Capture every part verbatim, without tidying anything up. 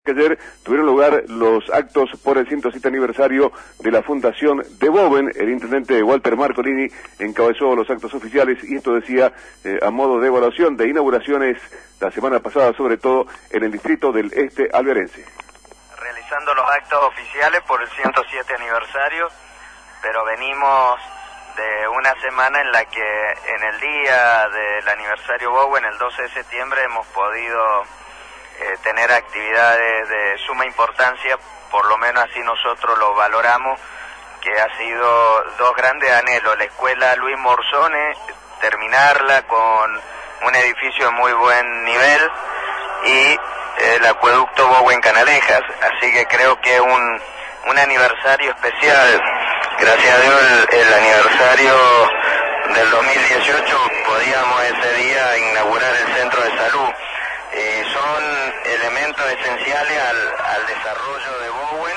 Que ayer tuvieron lugar los actos por el ciento siete aniversario de la Fundación de Bowen. El intendente Walter Marcolini encabezó los actos oficiales y esto decía eh, a modo de evaluación de inauguraciones la semana pasada, sobre todo en el distrito del Este Alvearense. Realizando los actos oficiales por el ciento siete aniversario, pero venimos de una semana en la que en el día del aniversario Bowen, el doce de septiembre, hemos podido Eh, tener actividades de suma importancia, por lo menos así nosotros lo valoramos, que ha sido dos grandes anhelos: la escuela Luis Morzone, terminarla con un edificio de muy buen nivel, y el acueducto Bowen Canalejas. Así que creo que es un, un aniversario especial. Gracias a Dios el, el aniversario del dos mil dieciocho podíamos ese día inaugurar el centro de salud. Eh, son elementos esenciales al, al desarrollo de Bowen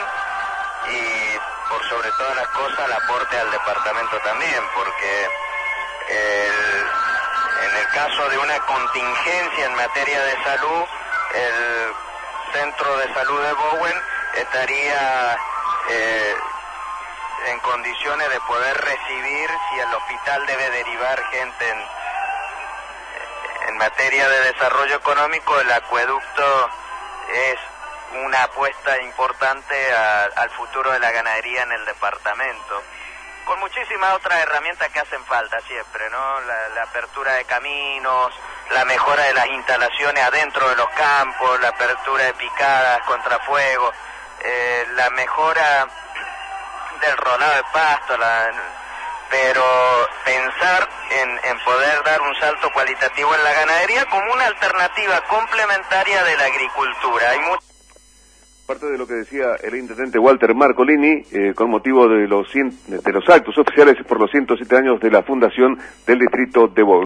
y por sobre todas las cosas al aporte al departamento también, porque el, en el caso de una contingencia en materia de salud, el centro de salud de Bowen estaría eh, en condiciones de poder recibir, si el hospital debe derivar gente en En materia de desarrollo económico. El acueducto es una apuesta importante a, al futuro de la ganadería en el departamento, con muchísimas otras herramientas que hacen falta siempre, ¿no? La, la apertura de caminos, la mejora de las instalaciones adentro de los campos, la apertura de picadas contra fuego, eh, la mejora del rolado de pasto, la... pero pensar en, en poder dar un salto cualitativo en la ganadería como una alternativa complementaria de la agricultura. Hay mucho... Parte de lo que decía el intendente Walter Marcolini, eh, con motivo de los, cien, de los actos oficiales por los ciento siete años de la Fundación del Distrito de Bowen.